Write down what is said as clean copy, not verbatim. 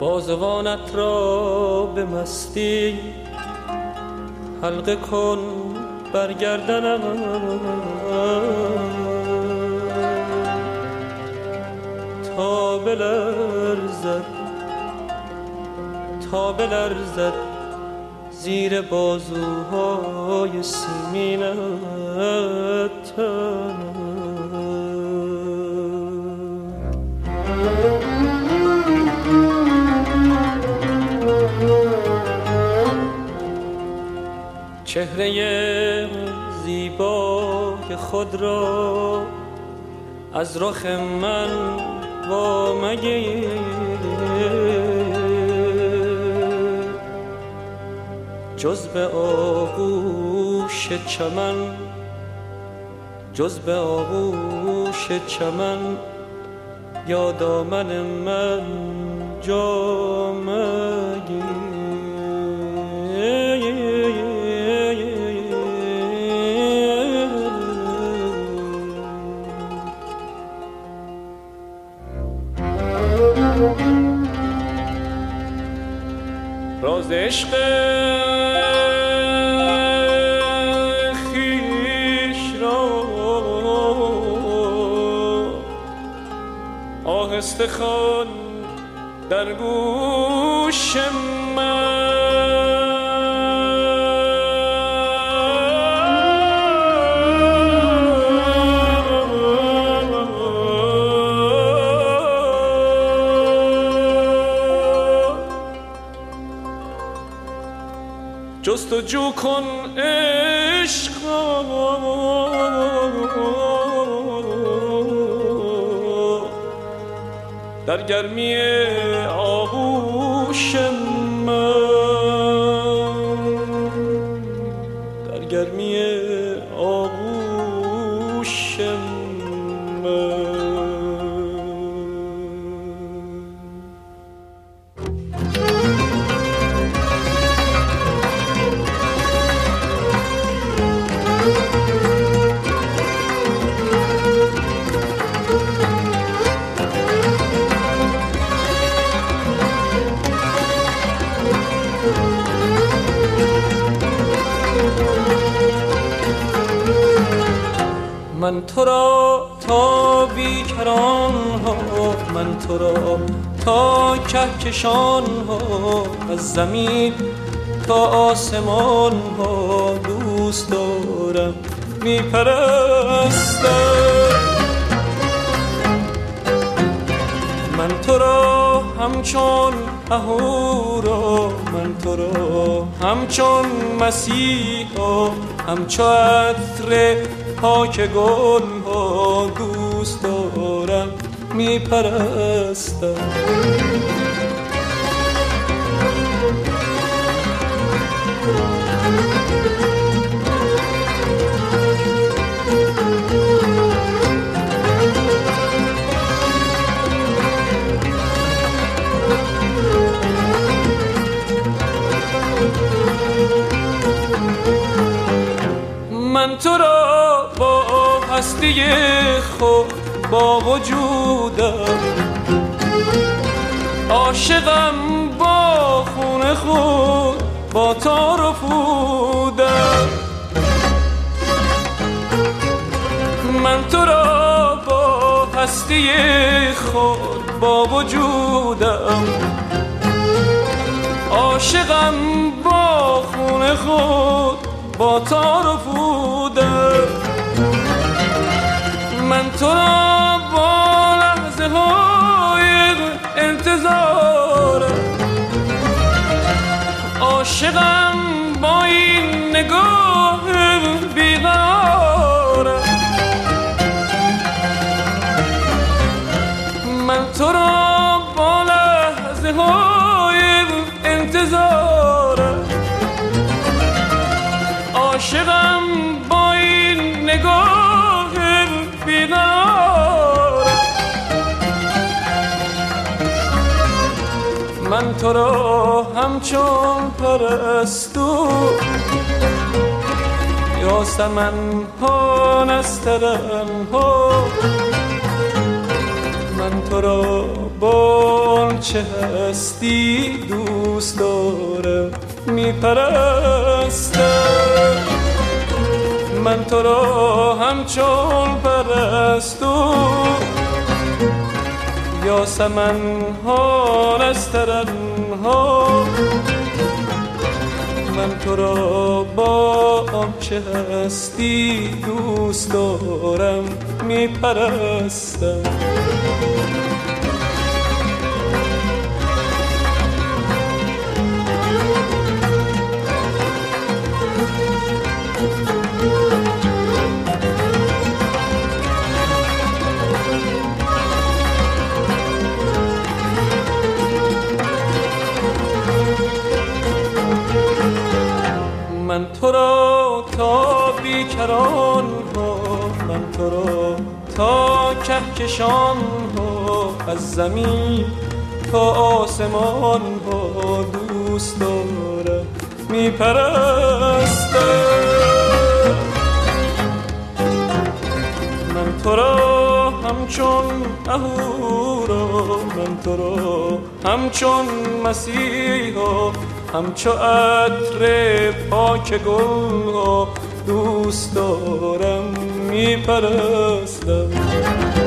بازوانت را به مستی حلقه کن بر گردنم، تا بلرزد زیر بازوهای سیمینت چهره زیبای خود را از رخ من وامگیر، جز به آغوش چمن یا دامن من جا مگیر. راز عشق خویش را آهسته خوان در گوش من، جستجو کن عشقا در گرمی آغوش من، در گرمی آغوش من. من تو را تا بیکران ها، من تو را تا کهکشان ها، از زمین تا آسمان ها دوست دارم میپرستم. من تو را همچون اهورا، من تو را همچون مسیحا، همچون عطر پاک گل ها دوست دارم میپرستم. من تو را با هستی خود با وجودم، عاشقم با خون خود با تار و پودم. من تو را با هستی خود با وجودم، عاشقم با خون خود با تار و پودم. من تو را با لحظه های انتظارم، عاشقم با این نگاه بیقرارم. من تو را با لحظه های انتظارم، عاشقم با این نگاه بیقرارم. من تو را همچون پرستو یاسمن ها نسترن ها، من تو را با چه هستی دوست دارم میپرستم. من تو را همچون پرستو یاسمن ها نسترنها، من تو را با چه هستی دوست دارم میپرستم. من تو را تا بیکران ها، من تو را تا کهکشان ها، از زمین تا آسمان ها دوست دارم میپرستم. من تو را همچون اهورا، من تو را همچون مسیحا، همچو عطر پاک گل ها دوست دارم میپرستم.